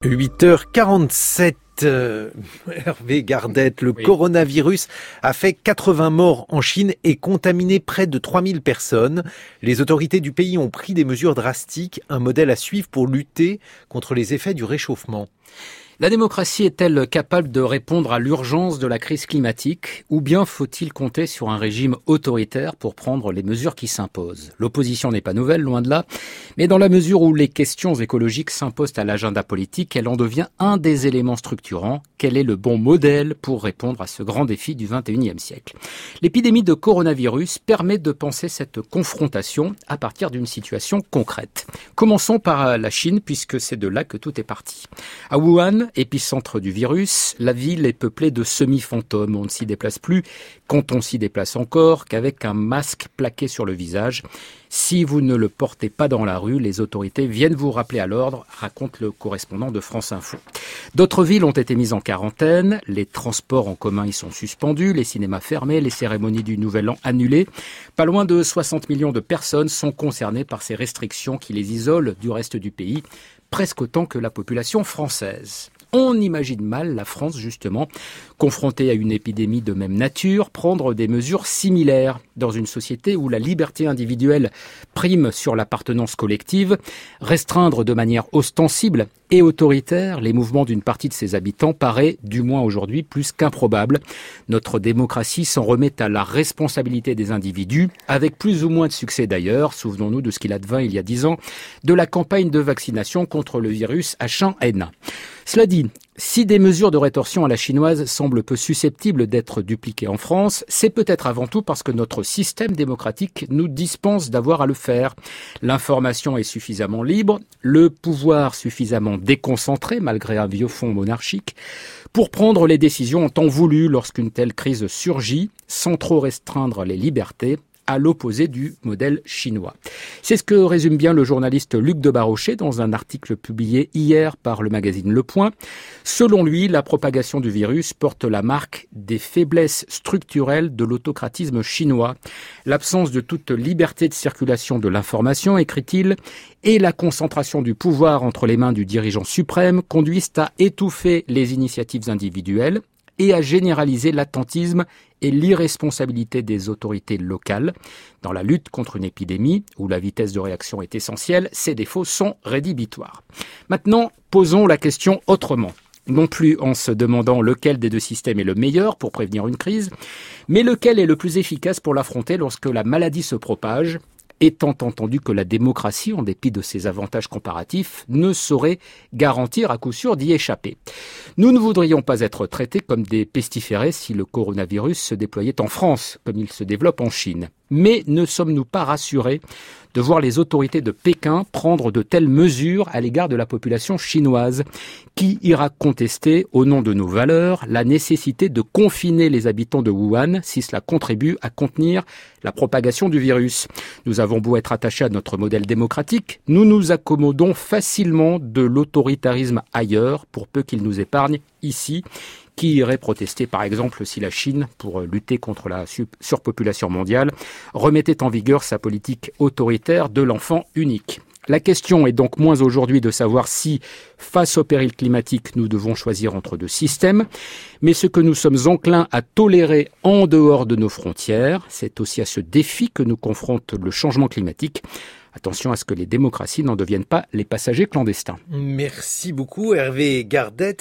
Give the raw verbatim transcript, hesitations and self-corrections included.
huit heures quarante-sept, euh, Hervé Gardette, le oui. coronavirus a fait quatre-vingts morts en Chine et contaminé près de trois mille personnes. Les autorités du pays ont pris des mesures drastiques, un modèle à suivre pour lutter contre les effets du réchauffement. La démocratie est-elle capable de répondre à l'urgence de la crise climatique ou bien faut-il compter sur un régime autoritaire pour prendre les mesures qui s'imposent ? L'opposition n'est pas nouvelle, loin de là, mais dans la mesure où les questions écologiques s'imposent à l'agenda politique, elle en devient un des éléments structurants. Quel est le bon modèle pour répondre à ce grand défi du vingt et unième siècle ? L'épidémie de coronavirus permet de penser cette confrontation à partir d'une situation concrète. Commençons par la Chine, puisque c'est de là que tout est parti. À Wuhan, épicentre du virus, la ville est peuplée de semi-fantômes. On ne s'y déplace plus, quand on s'y déplace encore, qu'avec un masque plaqué sur le visage. Si vous ne le portez pas dans la rue, les autorités viennent vous rappeler à l'ordre, raconte le correspondant de France Info. D'autres villes ont été mises en quarantaine, les transports en commun y sont suspendus, les cinémas fermés, les cérémonies du Nouvel An annulées. Pas loin de soixante millions de personnes sont concernées par ces restrictions qui les isolent du reste du pays, presque autant que la population française. On imagine mal la France, justement, confrontée à une épidémie de même nature, prendre des mesures similaires dans une société où la liberté individuelle prime sur l'appartenance collective, restreindre de manière ostensible et autoritaire les mouvements d'une partie de ses habitants paraît, du moins aujourd'hui, plus qu'improbable. Notre démocratie s'en remet à la responsabilité des individus, avec plus ou moins de succès d'ailleurs, souvenons-nous de ce qu'il advint il y a dix ans, de la campagne de vaccination contre le virus H un N un. Cela dit, si des mesures de rétorsion à la chinoise semblent peu susceptibles d'être dupliquées en France, c'est peut-être avant tout parce que notre système démocratique nous dispense d'avoir à le faire. L'information est suffisamment libre, le pouvoir suffisamment déconcentré, malgré un vieux fond monarchique, pour prendre les décisions en temps voulu lorsqu'une telle crise surgit, sans trop restreindre les libertés, à l'opposé du modèle chinois. C'est ce que résume bien le journaliste Luc Debarochet dans un article publié hier par le magazine Le Point. Selon lui, la propagation du virus porte la marque des faiblesses structurelles de l'autocratisme chinois. L'absence de toute liberté de circulation de l'information, écrit-il, et la concentration du pouvoir entre les mains du dirigeant suprême conduisent à étouffer les initiatives individuelles et à généraliser l'attentisme et l'irresponsabilité des autorités locales. Dans la lutte contre une épidémie, où la vitesse de réaction est essentielle, ces défauts sont rédhibitoires. Maintenant, posons la question autrement. Non plus en se demandant lequel des deux systèmes est le meilleur pour prévenir une crise, mais lequel est le plus efficace pour l'affronter lorsque la maladie se propage, étant entendu que la démocratie, en dépit de ses avantages comparatifs, ne saurait garantir à coup sûr d'y échapper. Nous ne voudrions pas être traités comme des pestiférés si le coronavirus se déployait en France, comme il se développe en Chine. Mais ne sommes-nous pas rassurés de voir les autorités de Pékin prendre de telles mesures à l'égard de la population chinoise? Qui ira contester, au nom de nos valeurs, la nécessité de confiner les habitants de Wuhan si cela contribue à contenir la propagation du virus? Nous avons beau être attachés à notre modèle démocratique, nous nous accommodons facilement de l'autoritarisme ailleurs, pour peu qu'il nous épargne ici. Qui irait protester, par exemple, si la Chine, pour lutter contre la surpopulation mondiale, remettait en vigueur sa politique autoritaire de l'enfant unique? La question est donc moins aujourd'hui de savoir si, face au péril climatique, nous devons choisir entre deux systèmes, mais ce que nous sommes enclins à tolérer en dehors de nos frontières. C'est aussi à ce défi que nous confronte le changement climatique. Attention à ce que les démocraties n'en deviennent pas les passagers clandestins. Merci beaucoup Hervé Gardette.